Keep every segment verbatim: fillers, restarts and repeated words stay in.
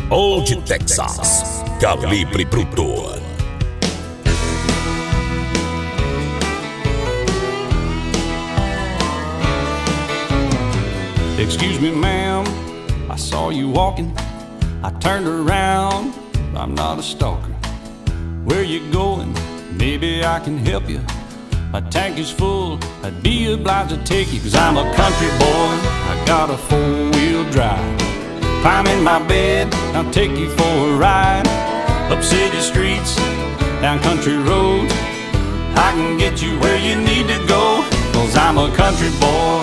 Old Texas, Calibre Bruto. Excuse me, ma'am, I saw you walking. I turned around, I'm not a stalker. Where you going? Maybe I can help you. My tank is full, I'd be obliged to take you. Cause I'm a country boy, I got a four-wheel drive. Climb in my bed, I'll take you for a ride. Up city streets, down country roads, I can get you where you need to go. Cause I'm a country boy.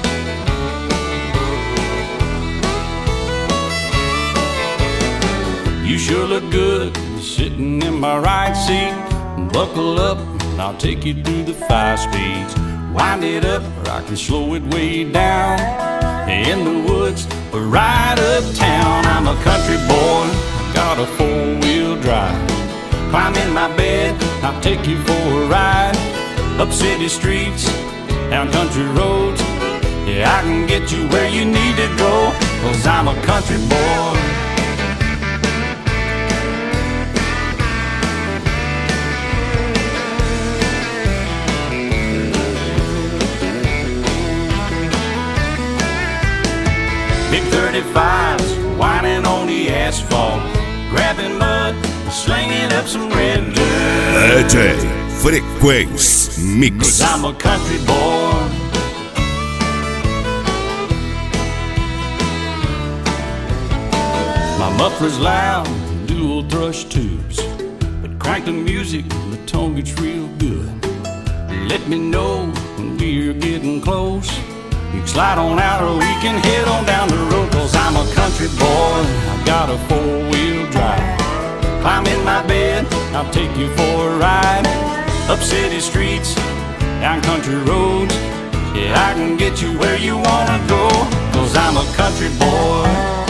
You sure look good sitting in my right seat. Buckle up, and I'll take you through the five speeds. Wind it up, or I can slow it way down. In the woods, or right uptown. I'm a country boy, got a four-wheel drive. Climb in my bed, I'll take you for a ride. Up city streets, down country roads, yeah, I can get you where you need to go. Cause I'm a country boy. Big thirty-fives, whining on the asphalt, grabbing mud, slinging up some red dirt. D J Frequency Mix. Cause I'm a country boy. My muffler's loud, dual thrush tubes, but crank the music and the tone gets real good. Let me know when we're getting close. You can slide on out or we can head on down the road. Cause I'm a country boy, I got a four-wheel drive. Climb in my bed, I'll take you for a ride. Up city streets, down country roads, yeah, I can get you where you wanna go. Cause I'm a country boy.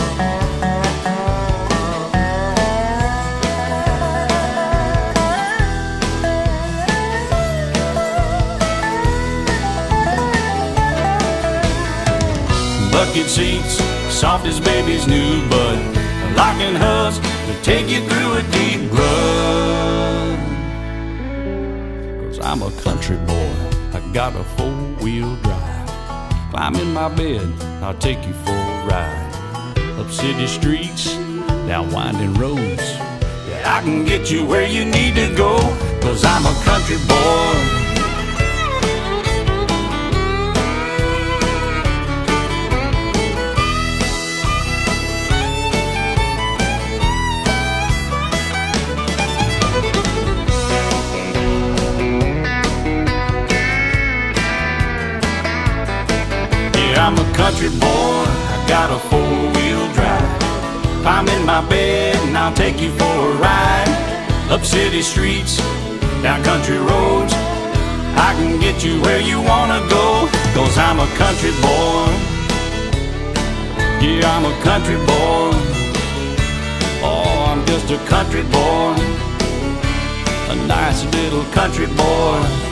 Bucket seats, soft as baby's new bud. Locking hubs to take you through a deep rut. Cause I'm a country boy, I got a four-wheel drive. Climb in my bed, I'll take you for a ride. Up city streets, down winding roads, yeah, I can get you where you need to go. Cause I'm a country boy. I'm a country boy, I got a four-wheel drive. Climb in my bed and I'll take you for a ride. Up city streets, down country roads, I can get you where you wanna go. Cause I'm a country boy. Yeah, I'm a country boy. Oh, I'm just a country boy. A nice little country boy.